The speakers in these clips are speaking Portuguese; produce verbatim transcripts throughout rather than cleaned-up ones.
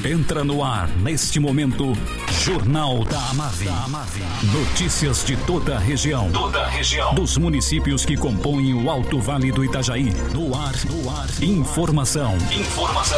Entra no ar, neste momento, Jornal da Amave. Notícias de toda a região. Toda a região. Dos municípios que compõem o Alto Vale do Itajaí. No ar, no ar. Informação. Informação.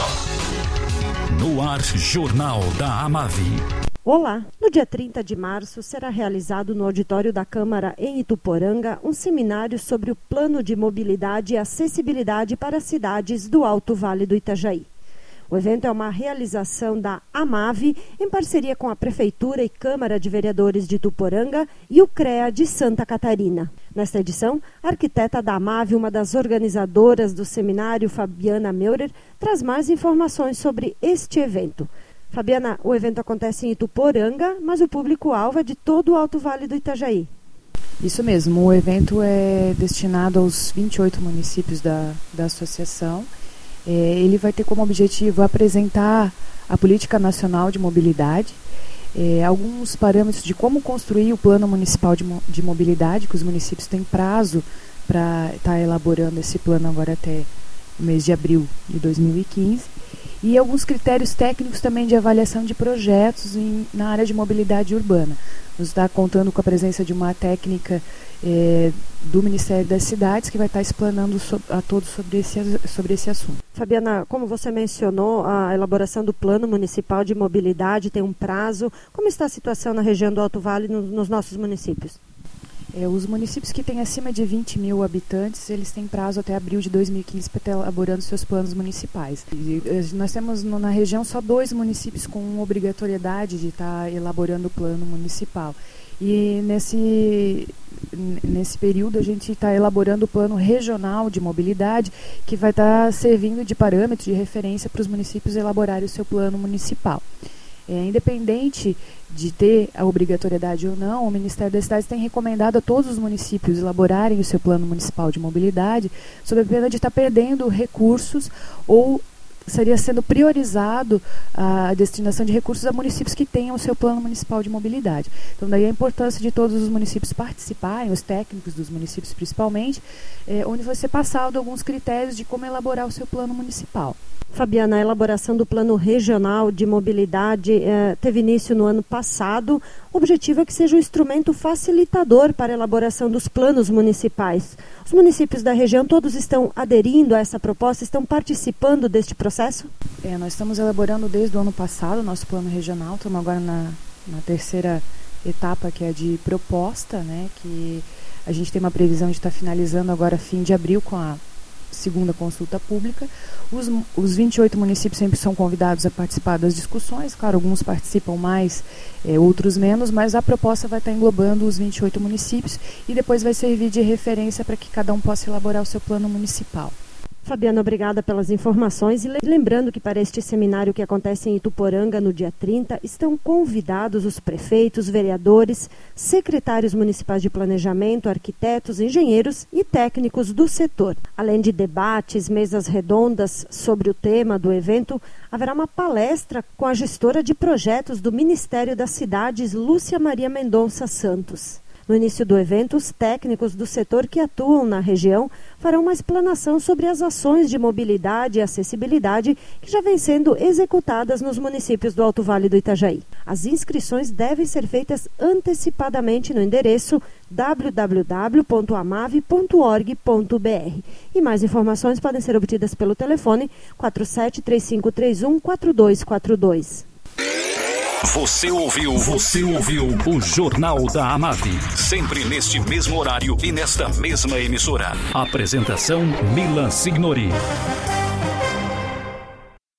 No ar, Jornal da Amave. Olá! No dia trinta de março será realizado no auditório da Câmara em Ituporanga um seminário sobre o plano de mobilidade e acessibilidade para as cidades do Alto Vale do Itajaí. O evento é uma realização da Amave em parceria com a Prefeitura e Câmara de Vereadores de Ituporanga e o CREA de Santa Catarina. Nesta edição, a arquiteta da Amave, uma das organizadoras do seminário, Fabiana Meurer, traz mais informações sobre este evento. Fabiana, o evento acontece em Ituporanga, mas o público-alvo é de todo o Alto Vale do Itajaí. Isso mesmo, o evento é destinado aos vinte e oito municípios da, da associação. É, ele vai ter como objetivo apresentar a Política Nacional de Mobilidade, é, alguns parâmetros de como construir o Plano Municipal de, de Mobilidade, que os municípios têm prazo para estar tá elaborando esse plano agora até o mês de abril de dois mil e quinze, e alguns critérios técnicos também de avaliação de projetos em, na área de mobilidade urbana. Nos está contando com a presença de uma técnica é, do Ministério das Cidades, que vai estar explanando so, a todos sobre esse, sobre esse assunto. Fabiana, como você mencionou, a elaboração do Plano Municipal de Mobilidade tem um prazo. Como está a situação na região do Alto Vale no, nos nossos municípios? É, os municípios que têm acima de vinte mil habitantes, eles têm prazo até abril de dois mil e quinze para estar elaborando seus planos municipais. E, nós temos no, na região só dois municípios com obrigatoriedade de estar elaborando o plano municipal. E nesse, nesse período a gente está elaborando o plano regional de mobilidade, que vai estar servindo de parâmetro de referência para os municípios elaborarem o seu plano municipal. É, independente de ter a obrigatoriedade ou não, o Ministério das Cidades tem recomendado a todos os municípios elaborarem o seu plano municipal de mobilidade, sob a pena de estar perdendo recursos ou seria sendo priorizado a destinação de recursos a municípios que tenham o seu plano municipal de mobilidade. Então, daí a importância de todos os municípios participarem, os técnicos dos municípios principalmente, é, onde vai ser passado alguns critérios de como elaborar o seu plano municipal. Fabiana, a elaboração do Plano Regional de Mobilidade eh, teve início no ano passado. O objetivo é que seja um instrumento facilitador para a elaboração dos planos municipais. Os municípios da região todos estão aderindo a essa proposta, estão participando deste processo? É, nós estamos elaborando desde o ano passado o nosso plano regional, estamos agora na, na terceira etapa, que é a de proposta, né, que a gente tem uma previsão de estar finalizando agora fim de abril com a segunda consulta pública. Os, os vinte e oito municípios sempre são convidados a participar das discussões, claro, alguns participam mais, é, outros menos, mas a proposta vai estar englobando os vinte e oito municípios e depois vai servir de referência para que cada um possa elaborar o seu plano municipal. Fabiana, obrigada pelas informações e lembrando que para este seminário que acontece em Ituporanga no dia trinta, estão convidados os prefeitos, vereadores, secretários municipais de planejamento, arquitetos, engenheiros e técnicos do setor. Além de debates, mesas redondas sobre o tema do evento, haverá uma palestra com a gestora de projetos do Ministério das Cidades, Lúcia Maria Mendonça Santos. No início do evento, os técnicos do setor que atuam na região farão uma explanação sobre as ações de mobilidade e acessibilidade que já vêm sendo executadas nos municípios do Alto Vale do Itajaí. As inscrições devem ser feitas antecipadamente no endereço w w w ponto amave ponto org ponto b r. E mais informações podem ser obtidas pelo telefone quatro sete três cinco três um quatro dois quatro dois. Você ouviu, você ouviu o Jornal da Amave, sempre neste mesmo horário e nesta mesma emissora. Apresentação Milan Signori.